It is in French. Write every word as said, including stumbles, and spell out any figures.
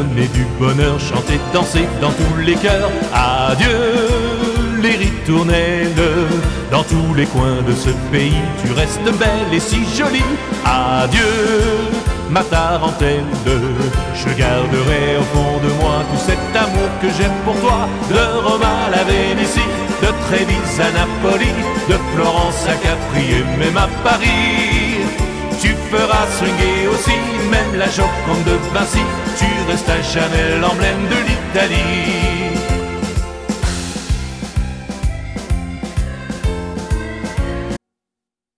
donner du bonheur, chanter, danser dans tous les cœurs. Adieu les ritournelles, dans tous les coins de ce pays, tu restes belle et si jolie. Adieu ma tarentelle, je garderai au fond de moi tout cet amour que j'ai pour toi. De Rome à la Vénétie, de Trévise à Napoli, de Florence à Capri et même à Paris. Tu feras swinguer aussi, même la Joconde de Vinci, tu restes à jamais l'emblème de l'Italie.